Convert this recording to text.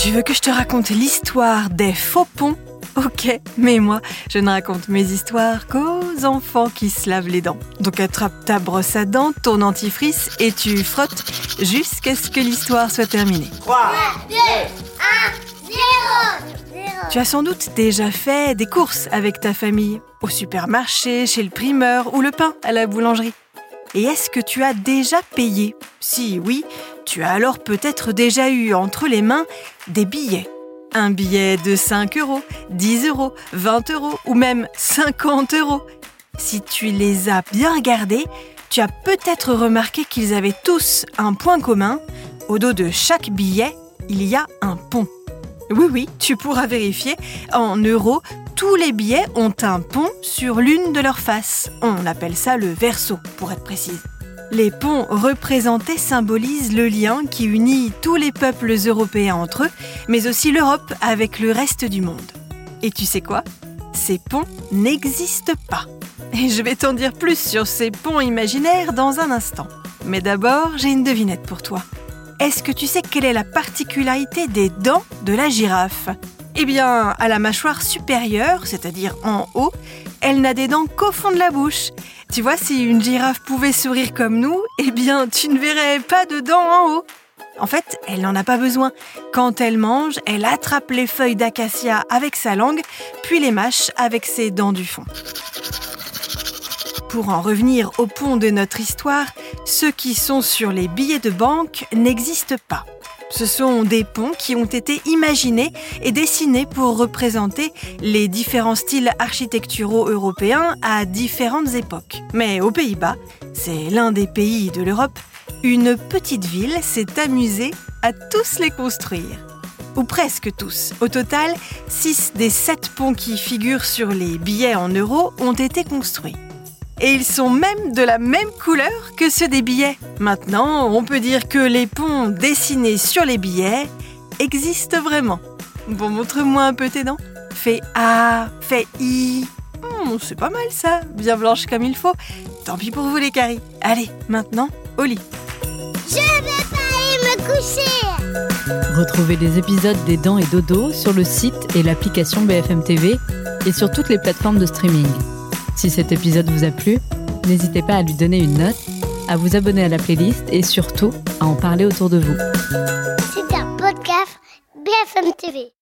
Tu veux que je te raconte l'histoire des faux ponts ? Ok, mais moi, je ne raconte mes histoires qu'aux enfants qui se lavent les dents. Donc attrape ta brosse à dents, ton dentifrice et tu frottes jusqu'à ce que l'histoire soit terminée. 3, 2, 1, 0. Tu as sans doute déjà fait des courses avec ta famille, au supermarché, chez le primeur ou le pain à la boulangerie. Et est-ce que tu as déjà payé ? Si oui, tu as alors peut-être déjà eu entre les mains des billets. Un billet de 5 €, 10 €, 20 € ou même 50 €. Si tu les as bien regardés, tu as peut-être remarqué qu'ils avaient tous un point commun. Au dos de chaque billet, il y a un pont. Oui, tu pourras vérifier. En euros, tous les billets ont un pont sur l'une de leurs faces. On appelle ça le verso, pour être précise. Les ponts représentés symbolisent le lien qui unit tous les peuples européens entre eux, mais aussi l'Europe avec le reste du monde. Et tu sais quoi ? Ces ponts n'existent pas. Et je vais t'en dire plus sur ces ponts imaginaires dans un instant. Mais d'abord, j'ai une devinette pour toi. Est-ce que tu sais quelle est la particularité des dents de la girafe ? Eh bien, à la mâchoire supérieure, c'est-à-dire en haut, elle n'a des dents qu'au fond de la bouche. Tu vois, si une girafe pouvait sourire comme nous, eh bien, tu ne verrais pas de dents en haut. En fait, elle n'en a pas besoin. Quand elle mange, elle attrape les feuilles d'acacia avec sa langue, puis les mâche avec ses dents du fond. Pour en revenir au pont de notre histoire, ceux qui sont sur les billets de banque n'existent pas. Ce sont des ponts qui ont été imaginés et dessinés pour représenter les différents styles architecturaux européens à différentes époques. Mais aux Pays-Bas, c'est l'un des pays de l'Europe, une petite ville s'est amusée à tous les construire. Ou presque tous. Au total, 6 des 7 ponts qui figurent sur les billets en euros ont été construits. Et ils sont même de la même couleur que ceux des billets. Maintenant, on peut dire que les ponts dessinés sur les billets existent vraiment. Bon, montre-moi un peu tes dents. Fais A, fais I. C'est pas mal ça, bien blanche comme il faut. Tant pis pour vous les caries. Allez, maintenant, au lit. Je vais pas aller me coucher. Retrouvez les épisodes des Dents et Dodo sur le site et l'application BFM TV et sur toutes les plateformes de streaming. Si cet épisode vous a plu, n'hésitez pas à lui donner une note, à vous abonner à la playlist et surtout à en parler autour de vous. C'est un podcast BFM TV.